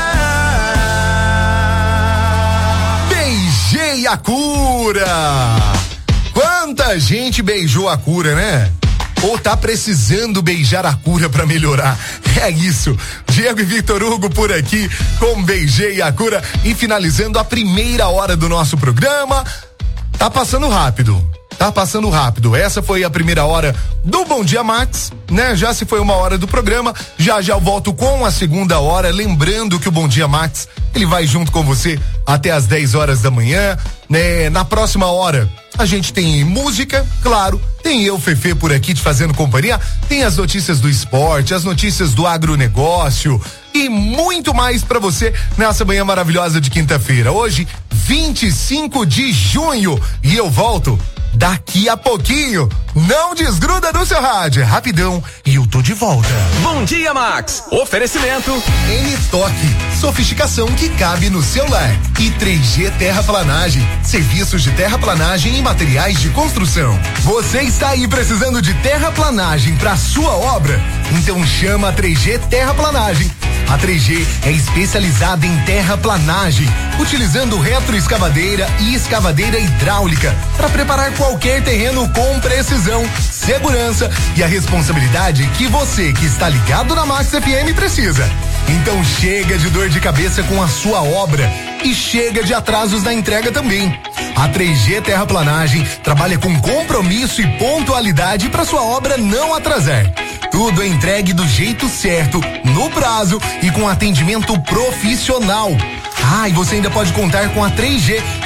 Beijei a cura. Quanta gente beijou a cura, né? Ou tá precisando beijar a cura pra melhorar. É isso. Diego e Victor Hugo por aqui com Beijei a Cura. E finalizando a primeira hora do nosso programa. Tá passando rápido. Tá passando rápido. Essa foi a primeira hora do Bom Dia Max, né? Já se foi uma hora do programa, já já eu volto com a segunda hora, lembrando que o Bom Dia Max, ele vai junto com você até as dez horas da manhã, né? Na próxima hora, a gente tem música, claro, tem eu, Fefe, por aqui te fazendo companhia, tem as notícias do esporte, as notícias do agronegócio e muito mais pra você nessa manhã maravilhosa de quinta-feira. Hoje, vinte e cinco de junho, e eu volto daqui a pouquinho. Não desgruda do seu rádio, é rapidão e eu tô de volta. Bom Dia Max, oferecimento N-Toque, sofisticação que cabe no seu lar. E três G Terraplanagem, serviços de terraplanagem e materiais de construção. Você está aí precisando de terraplanagem para sua obra? Então chama a três G Terraplanagem. A três G é especializada em terraplanagem, utilizando retroescavadeira e escavadeira hidráulica para preparar qualquer terreno com precisão, segurança e a responsabilidade que você que está ligado na Max F M precisa. Então chega de dor de cabeça com a sua obra e chega de atrasos na entrega também. A três G Terraplanagem trabalha com compromisso e pontualidade para sua obra não atrasar. Tudo é entregue do jeito certo, no prazo e com atendimento profissional. Ah, e você ainda pode contar com a três G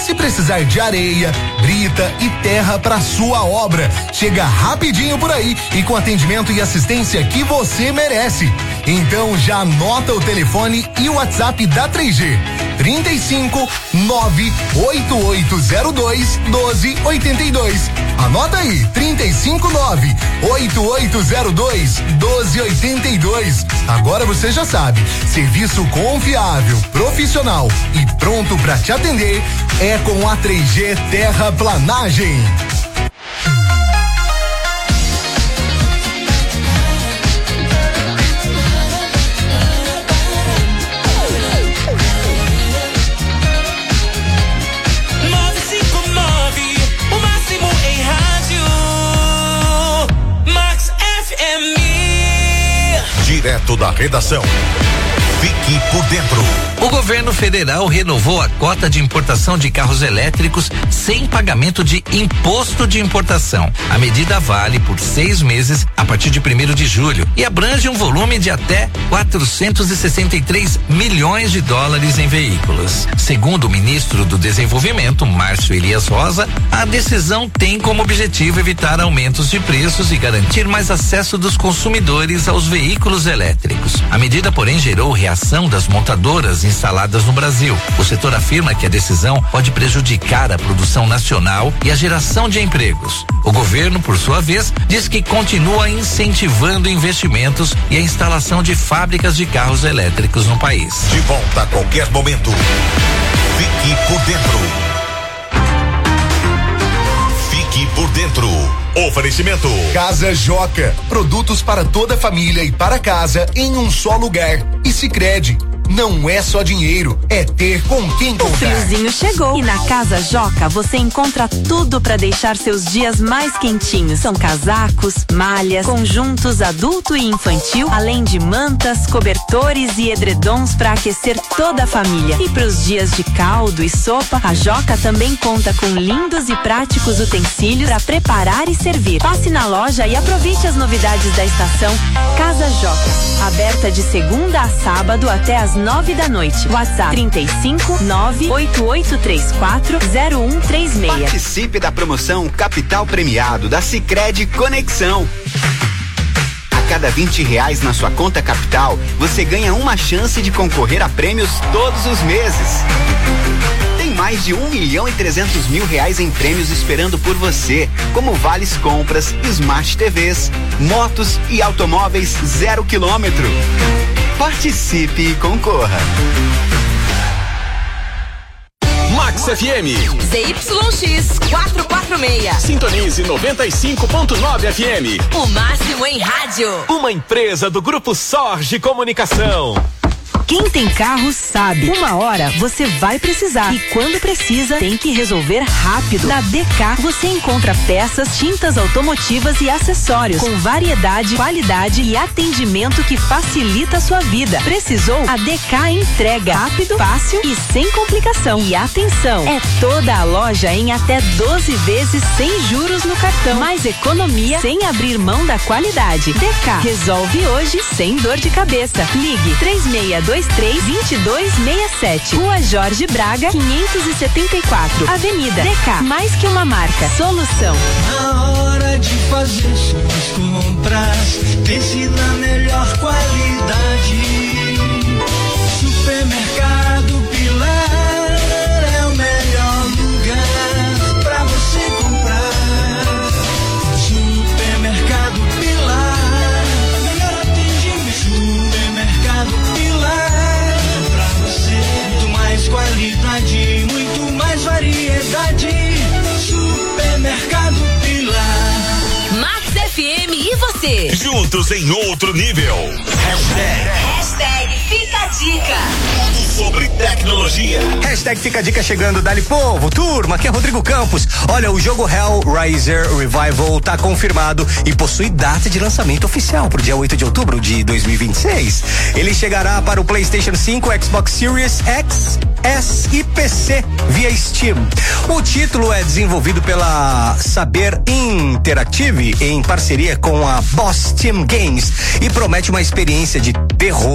Se precisar de areia, brita e terra para sua obra, chega rapidinho por aí e com atendimento e assistência que você merece. Então já anota o telefone e o WhatsApp da três G. trinta e cinco, nove oito oito zero dois, doze oitenta e dois. Anota aí, trinta e cinco, nove oito oito zero dois, doze oitenta e dois. Agora você já sabe, serviço confiável, profissional e pronto para te atender é com a três G Terraplanagem. Direto da redação. Fique por dentro. O governo federal renovou a cota de importação de carros elétricos sem pagamento de imposto de importação. A medida vale por seis meses a partir de primeiro de julho e abrange um volume de até quatrocentos e sessenta e três milhões de dólares em veículos. Segundo o ministro do Desenvolvimento, Márcio Elias Rosa, a decisão tem como objetivo evitar aumentos de preços e garantir mais acesso dos consumidores aos veículos elétricos. A medida, porém, gerou reação das montadoras instaladas no Brasil. O setor afirma que a decisão pode prejudicar a produção nacional e a geração de empregos. O governo, por sua vez, diz que continua incentivando investimentos e a instalação de fábricas de carros elétricos no país. De volta a qualquer momento. Fique por dentro. Fique por dentro. Oferecimento Casa Joca, produtos para toda a família e para casa em um só lugar. E Sicredi, não é só dinheiro, é ter com quem contar. O friozinho chegou e na Casa Joca você encontra tudo para deixar seus dias mais quentinhos. São casacos, malhas, conjuntos adulto e infantil, além de mantas, cobertores e edredons para aquecer toda a família. E para os dias de caldo e sopa, a Joca também conta com lindos e práticos utensílios para preparar e servir. Passe na loja e aproveite as novidades da estação. Casa Joca, aberta de segunda a sábado até às nove da noite. WhatsApp trinta e cinco, nove oito oito três quatro, zero um três seis. Participe da promoção Capital Premiado da Sicredi Conexão. A cada vinte reais na sua conta Capital, você ganha uma chance de concorrer a prêmios todos os meses. Tem mais de um milhão e trezentos mil reais em prêmios esperando por você, como vales compras, Smart T Vs, motos e automóveis zero quilômetro. Participe e concorra. Max F M. Z Y X quatrocentos e quarenta e seis. Sintonize noventa e cinco ponto nove F M. O máximo em rádio. Uma empresa do Grupo Sorge Comunicação. Quem tem carro sabe. Uma hora você vai precisar. E quando precisa, tem que resolver rápido. Na D K você encontra peças, tintas automotivas e acessórios com variedade, qualidade e atendimento que facilita a sua vida. Precisou? A D K entrega rápido, fácil e sem complicação. E atenção, é toda a loja em até doze vezes sem juros no cartão. Mais economia sem abrir mão da qualidade. D K resolve hoje sem dor de cabeça. Ligue três seis dois três, dois dois seis sete. Rua Jorge Braga, quinhentos e setenta e quatro. Avenida D K. Mais que uma marca. Solução. Na hora de fazer suas compras, pense na melhor qualidade. Supermercado Pilar é o melhor lugar pra você comprar. Supermercado Pilar, melhor atendimento. Supermercado Pilar. Qualidade, muito mais variedade. Supermercado Pilar. Max F M e você. Juntos em outro nível. Hashtag. Hashtag Fica a Dica. Tudo sobre tecnologia. Hashtag Fica a Dica chegando, Dali Povo, turma, aqui é Rodrigo Campos. Olha, o jogo Hellraiser Revival tá confirmado e possui data de lançamento oficial pro dia oito de outubro de dois mil e vinte e seis. Ele chegará para o PlayStation cinco, Xbox Series X, S e P C via Steam. O título é desenvolvido pela Saber Interactive em parceria com a Boss Team Games e promete uma experiência de terror e sobre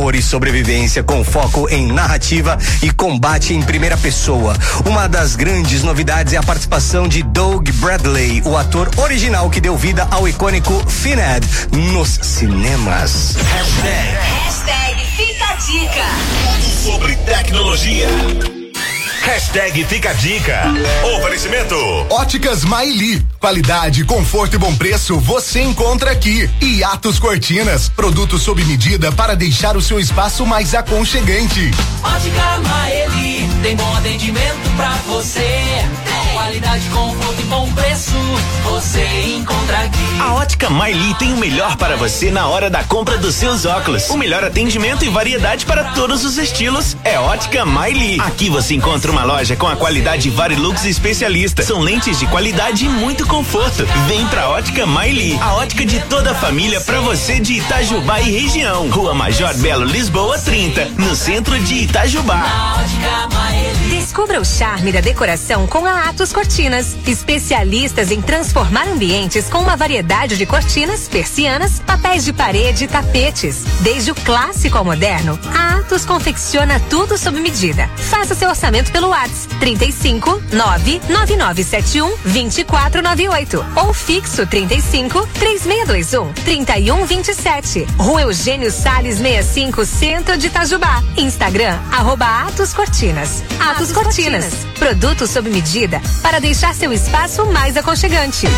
sobrevivência com foco em narrativa e combate em primeira pessoa. Uma das grandes novidades é a participação de Doug Bradley, o ator original que deu vida ao icônico Finad nos cinemas. Hashtag, Hashtag Fica a Dica. sobre tecnologia. Hashtag Fica a Dica. Oferecimento. Óticas Maili. Qualidade, conforto e bom preço você encontra aqui. E Atos Cortinas. Produtos sob medida para deixar o seu espaço mais aconchegante. Ótica Maeli, tem bom atendimento pra você. Qualidade, conforto e bom preço, você encontra aqui. A Ótica Maili tem o melhor para você na hora da compra dos seus óculos. O melhor atendimento e variedade para todos os estilos é Ótica Maili. Aqui você encontra uma loja com a qualidade Varilux especialista. São lentes de qualidade e muito conforto. Vem pra Ótica Maili, a ótica de toda a família pra você de Itajubá e região. Rua Major Belo, Lisboa trinta, no centro de Itajubá. Descubra o charme da decoração com a Atos Cortinas, especialistas em transformar ambientes com uma variedade de cortinas, persianas, papéis de parede e tapetes. Desde o clássico ao moderno, a Atos confecciona tudo sob medida. Faça seu orçamento pelo WhatsApp trinta e cinco, nove nove nove sete um, dois quatro nove oito ou fixo trinta e cinco, três seis dois um, trinta e um vinte e sete. Rua Eugênio Salles sessenta e cinco, Centro de Itajubá. Instagram, arroba Atos Cortinas. Atos Cortinas, produtos sob medida para deixar seu espaço mais aconchegante.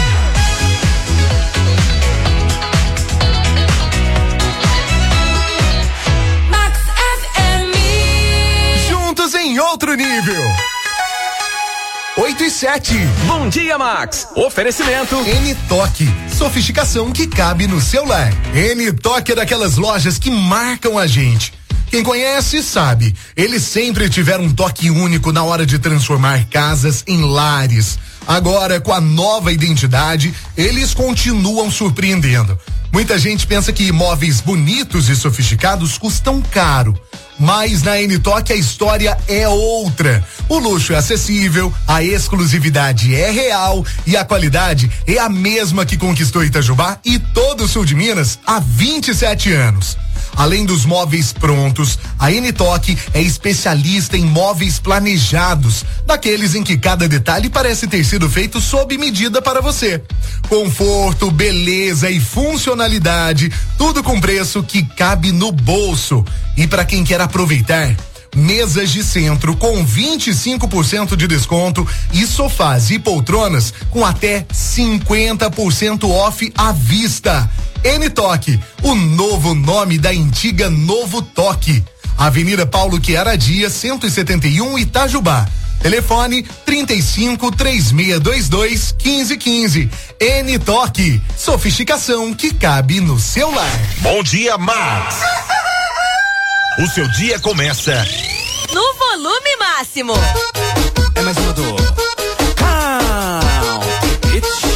Max F M. Juntos em outro nível. oito e sete. Bom dia, Max. Oferecimento N-Toque. Sofisticação que cabe no seu lar. N-Toque é daquelas lojas que marcam a gente. Quem conhece sabe, eles sempre tiveram um toque único na hora de transformar casas em lares. Agora, com a nova identidade, eles continuam surpreendendo. Muita gente pensa que imóveis bonitos e sofisticados custam caro. Mas na N-Toque a história é outra. O luxo é acessível, a exclusividade é real e a qualidade é a mesma que conquistou Itajubá e todo o sul de Minas há vinte e sete anos. Além dos móveis prontos, a N-Toque é especialista em móveis planejados, daqueles em que cada detalhe parece ter sido feito sob medida para você. Conforto, beleza e funcionalidade, tudo com preço que cabe no bolso. E para quem quer aproveitar, mesas de centro com vinte e cinco por cento de desconto e sofás e poltronas com até cinquenta por cento off à vista. N-Toque, o novo nome da antiga Novo Toque. Avenida Paulo Chiaradia, cento e setenta e um, Itajubá. Telefone trinta e cinco, três seis dois dois, quinze quinze. N-Toque, sofisticação que cabe no seu lar. Bom dia, Max. O seu dia começa no volume máximo. É mais uma do Count It.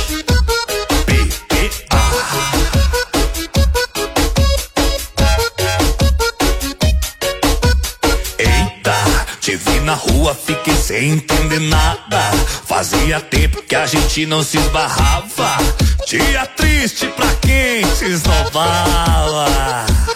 Te vi na rua, fiquei sem entender nada. Fazia tempo que a gente não se esbarrava. Dia triste pra quem se esnobava.